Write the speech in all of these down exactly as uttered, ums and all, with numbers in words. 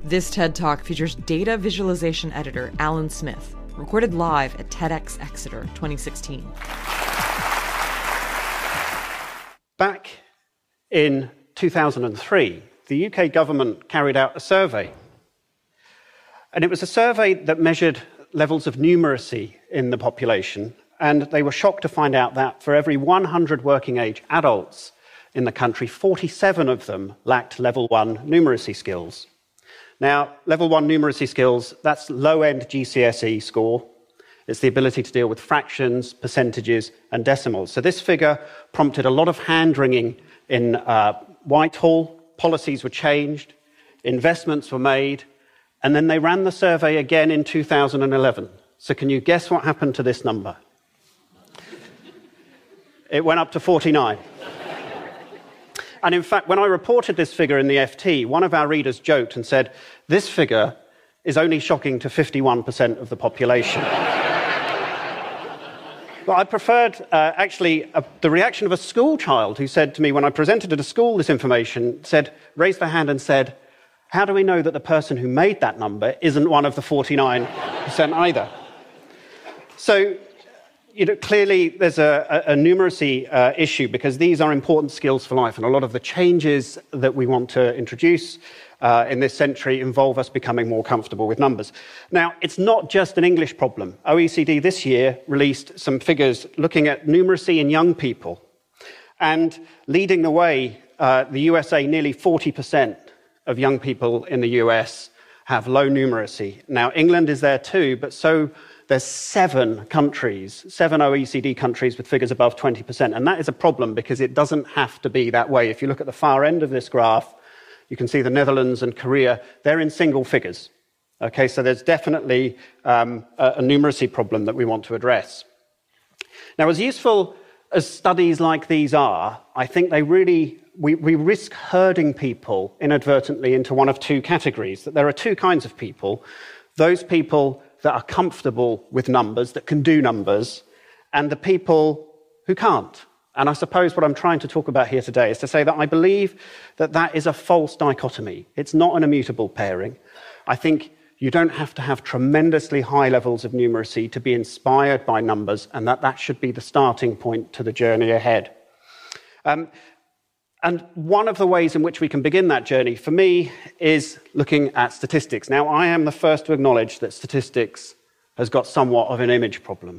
This TED Talk features data visualization editor Alan Smith, recorded live at TEDx Exeter twenty sixteen. Back in two thousand three, the U K government carried out a survey. And it was a survey that measured levels of numeracy in the population, and they were shocked to find out that for every one hundred working-age adults in the country, forty-seven of them lacked level one numeracy skills. Now, level one numeracy skills, that's low-end G C S E score. It's the ability to deal with fractions, percentages, and decimals. So this figure prompted a lot of hand-wringing in uh, Whitehall. Policies were changed, investments were made, and then they ran the survey again in two thousand eleven. So can you guess what happened to this number? It went up to forty-nine. And in fact, when I reported this figure in the F T, one of our readers joked and said, this figure is only shocking to fifty-one percent of the population. But I preferred, uh, actually, uh, the reaction of a school child who said to me, when I presented at a school this information, said, raised their hand and said, how do we know that the person who made that number isn't one of the forty-nine percent either? So, you know, clearly there's a, a, a numeracy uh, issue because these are important skills for life, and a lot of the changes that we want to introduce uh, in this century involve us becoming more comfortable with numbers. Now, it's not just an English problem. O E C D this year released some figures looking at numeracy in young people, and leading the way, uh, the U S A, nearly forty percent of young people in the U S have low numeracy. Now, England is there too, but so there's seven countries, seven O E C D countries with figures above twenty percent. And that is a problem because it doesn't have to be that way. If you look at the far end of this graph, you can see the Netherlands and Korea, they're in single figures. Okay, so there's definitely um, a, a numeracy problem that we want to address. Now, as useful as studies like these are, I think they really, we, we risk herding people inadvertently into one of two categories. That there are two kinds of people. Those people that are comfortable with numbers, that can do numbers, and the people who can't. And I suppose what I'm trying to talk about here today is to say that I believe that that is a false dichotomy. It's not an immutable pairing. I think you don't have to have tremendously high levels of numeracy to be inspired by numbers, and that that should be the starting point to the journey ahead. Um, And one of the ways in which we can begin that journey, for me, is looking at statistics. Now, I am the first to acknowledge that statistics has got somewhat of an image problem.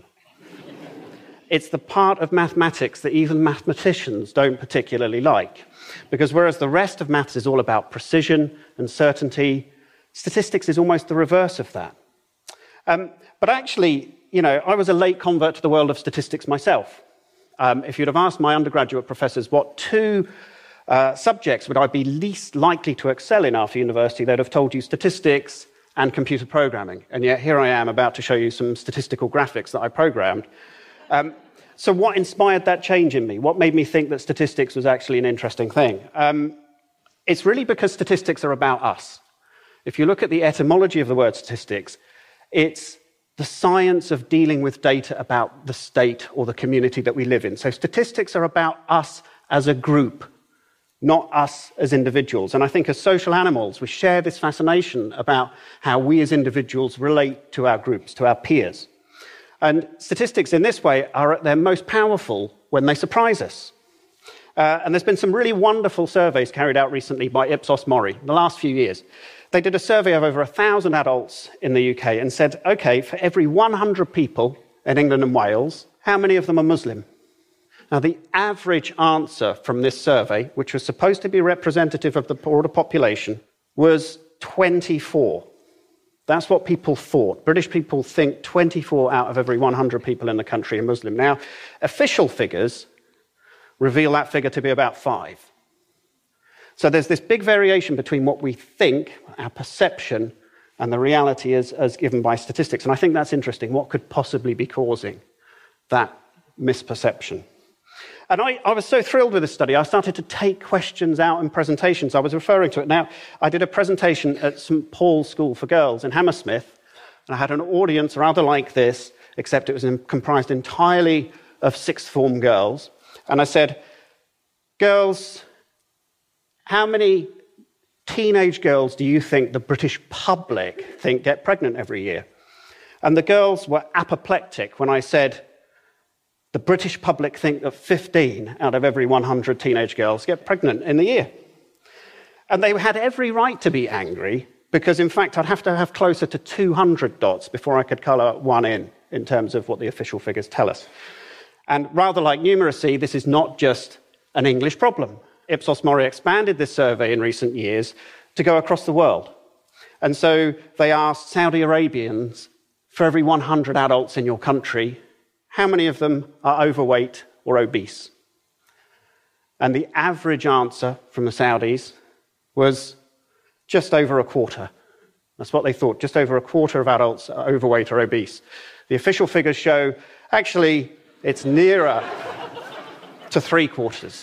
It's the part of mathematics that even mathematicians don't particularly like. Because whereas the rest of maths is all about precision and certainty, statistics is almost the reverse of that. Um, but actually, you know, I was a late convert to the world of statistics myself. Um, if you'd have asked my undergraduate professors what two uh, subjects would I be least likely to excel in after university, they'd have told you statistics and computer programming. And yet here I am about to show you some statistical graphics that I programmed. Um, so what inspired that change in me? What made me think that statistics was actually an interesting thing? Um, it's really because statistics are about us. If you look at the etymology of the word statistics, it's the science of dealing with data about the state or the community that we live in. So statistics are about us as a group, not us as individuals. And I think as social animals, we share this fascination about how we as individuals relate to our groups, to our peers. And statistics in this way are at their most powerful when they surprise us. Uh, and there's been some really wonderful surveys carried out recently by Ipsos Mori in the last few years. They did a survey of over one thousand adults in the U K and said, OK, for every one hundred people in England and Wales, how many of them are Muslim? Now, the average answer from this survey, which was supposed to be representative of the broader population, was twenty-four. That's what people thought. British people think twenty-four out of every one hundred people in the country are Muslim. Now, official figures reveal that figure to be about five. So there's this big variation between what we think, our perception, and the reality as, as given by statistics. And I think that's interesting. What could possibly be causing that misperception? And I, I was so thrilled with this study, I started to take questions out in presentations. I was referring to it. Now, I did a presentation at Saint Paul's School for Girls in Hammersmith, and I had an audience rather like this, except it was in, comprised entirely of sixth form girls. And I said, girls, how many teenage girls do you think the British public think get pregnant every year? And the girls were apoplectic when I said, the British public think that fifteen out of every one hundred teenage girls get pregnant in the year. And they had every right to be angry, because in fact I'd have to have closer to two hundred dots before I could colour one in, in terms of what the official figures tell us. And rather like numeracy, this is not just an English problem. Ipsos Mori expanded this survey in recent years to go across the world. And so they asked Saudi Arabians, for every one hundred adults in your country, how many of them are overweight or obese? And the average answer from the Saudis was just over a quarter. That's what they thought, just over a quarter of adults are overweight or obese. The official figures show, actually, it's nearer to three quarters.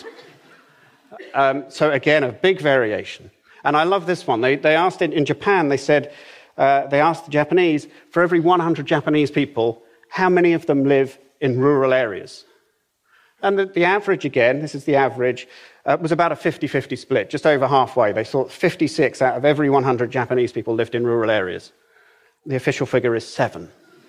Um, so again, a big variation. And I love this one. They, they asked it in Japan, they said, uh, they asked the Japanese, for every one hundred Japanese people, how many of them live in rural areas? And the, the average, again, this is the average, uh, was about a fifty-fifty split, just over halfway. They thought fifty-six out of every one hundred Japanese people lived in rural areas. The official figure is seven.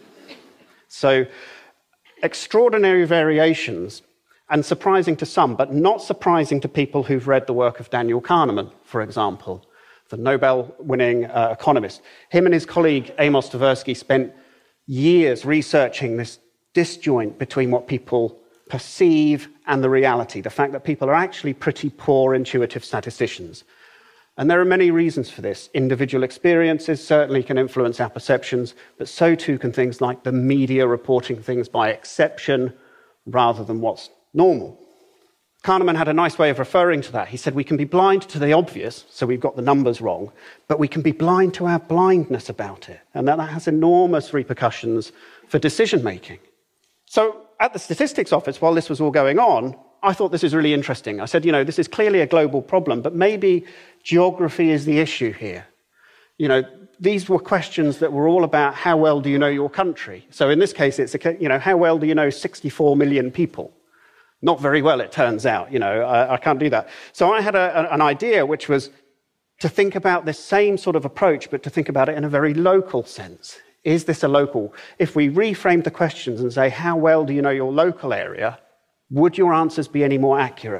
So, extraordinary variations, and surprising to some, but not surprising to people who've read the work of Daniel Kahneman, for example, the Nobel-winning uh, economist. Him and his colleague Amos Tversky spent years researching this disjoint between what people perceive and the reality, the fact that people are actually pretty poor intuitive statisticians. And there are many reasons for this. Individual experiences certainly can influence our perceptions, but so too can things like the media reporting things by exception rather than what's normal. Kahneman had a nice way of referring to that. He said we can be blind to the obvious, so we've got the numbers wrong, but we can be blind to our blindness about it, and that has enormous repercussions for decision-making. So at the statistics office, while this was all going on, I thought this is really interesting. I said, you know, this is clearly a global problem, but maybe geography is the issue here. You know, these were questions that were all about how well do you know your country? So in this case, it's, a, you know, how well do you know sixty-four million people? Not very well, it turns out. You know, I, I can't do that. So I had a, an idea, which was to think about this same sort of approach, but to think about it in a very local sense. Is this a local? If we reframed the questions and say, how well do you know your local area, would your answers be any more accurate?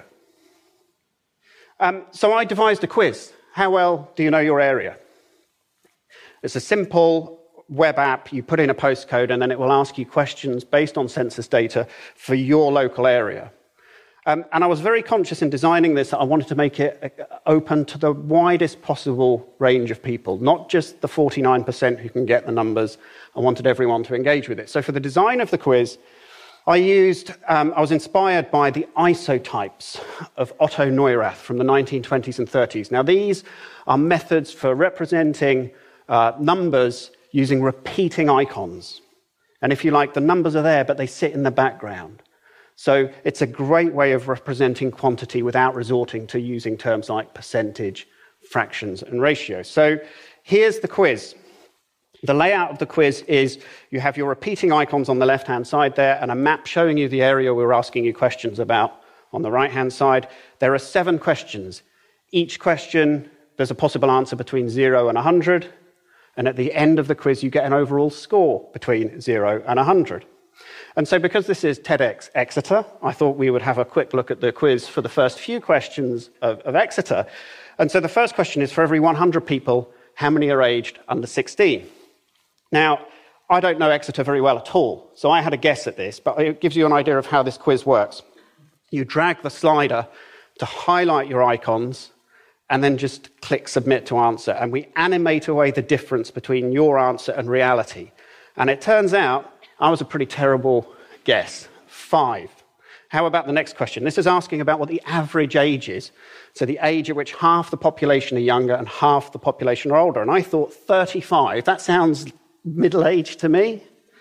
Um, so I devised a quiz. How well do you know your area? It's a simple web app. You put in a postcode, and then it will ask you questions based on census data for your local area. Um, and I was very conscious in designing this that I wanted to make it open to the widest possible range of people, not just the forty-nine percent who can get the numbers. I wanted everyone to engage with it. So for the design of the quiz, I used, um, I was inspired by the isotypes of Otto Neurath from the nineteen twenties and thirties. Now, these are methods for representing uh, numbers using repeating icons. And if you like, the numbers are there, but they sit in the background. So it's a great way of representing quantity without resorting to using terms like percentage, fractions, and ratios. So here's the quiz. The layout of the quiz is you have your repeating icons on the left-hand side there and a map showing you the area we're asking you questions about on the right-hand side. There are seven questions. Each question, there's a possible answer between zero and one hundred. And at the end of the quiz, you get an overall score between zero and one hundred. And so because this is TEDx Exeter, I thought we would have a quick look at the quiz for the first few questions of, of Exeter. And so the first question is, for every one hundred people, how many are aged under sixteen? Now, I don't know Exeter very well at all, so I had a guess at this, but it gives you an idea of how this quiz works. You drag the slider to highlight your icons, and then just click Submit to Answer, and we animate away the difference between your answer and reality. And it turns out I was a pretty terrible guess. Five. How about the next question? This is asking about what the average age is. So the age at which half the population are younger and half the population are older. And I thought thirty-five, that sounds middle-aged to me.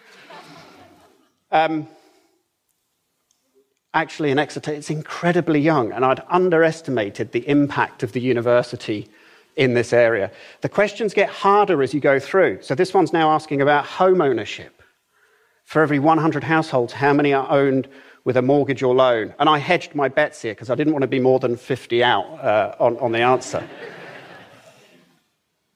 Um, actually, in Exeter, it's incredibly young, and I'd underestimated the impact of the university in this area. The questions get harder as you go through. So this one's now asking about home ownership. For every one hundred households, how many are owned with a mortgage or loan? And I hedged my bets here because I didn't want to be more than fifty out uh, on, on the answer.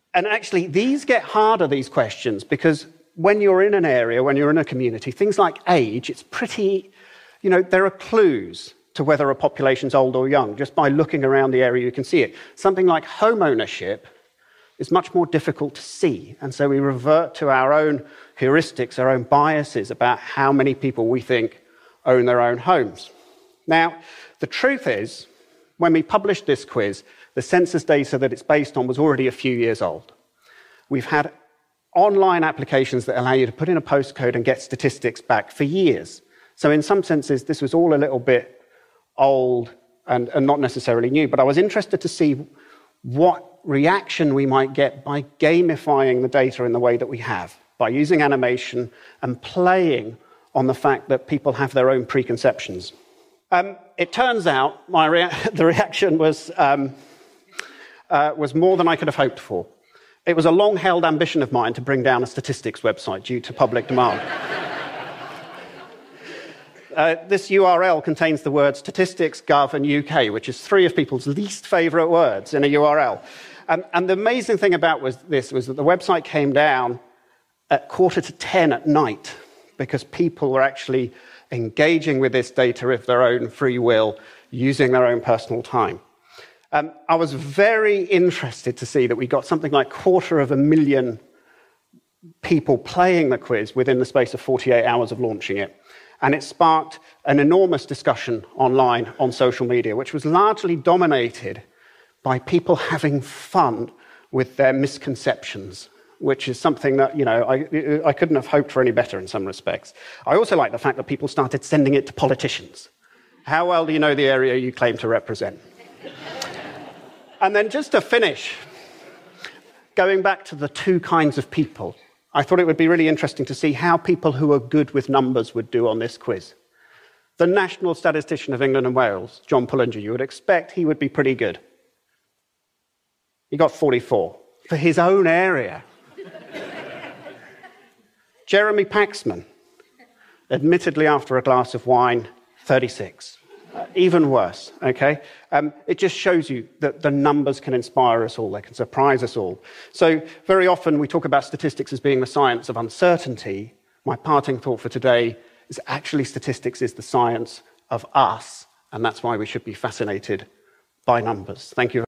And actually, these get harder, these questions, because when you're in an area, when you're in a community, things like age, it's pretty, you know, there are clues to whether a population's old or young. Just by looking around the area, you can see it. Something like home ownership is much more difficult to see. And so we revert to our own heuristics, our own biases about how many people we think own their own homes. Now, the truth is, when we published this quiz, the census data that it's based on was already a few years old. We've had online applications that allow you to put in a postcode and get statistics back for years. So in some senses, this was all a little bit old and, and not necessarily new. But I was interested to see what reaction we might get by gamifying the data in the way that we have, by using animation and playing on the fact that people have their own preconceptions. Um, it turns out my rea- the reaction was, um, uh, was more than I could have hoped for. It was a long-held ambition of mine to bring down a statistics website due to public demand. Uh, this U R L contains the words statistics, gov, and U K, which is three of people's least favourite words in a U R L. Um, and the amazing thing about was this was that the website came down at quarter to ten at night because people were actually engaging with this data of their own free will, using their own personal time. Um, I was very interested to see that we got something like a quarter of a million people playing the quiz within the space of forty-eight hours of launching it. And it sparked an enormous discussion online on social media, which was largely dominated by people having fun with their misconceptions, which is something that, you know, I, I couldn't have hoped for any better in some respects. I also like the fact that people started sending it to politicians. How well do you know the area you claim to represent? And then just to finish, going back to the two kinds of people, I thought it would be really interesting to see how people who are good with numbers would do on this quiz. The National Statistician of England and Wales, John Pullinger, you would expect he would be pretty good. He got forty-four for his own area. Jeremy Paxman, admittedly after a glass of wine, thirty-six. Uh, even worse, okay? Um, it just shows you that the numbers can inspire us all, they can surprise us all. So very often we talk about statistics as being the science of uncertainty. My parting thought for today is actually statistics is the science of us, and that's why we should be fascinated by numbers. Thank you.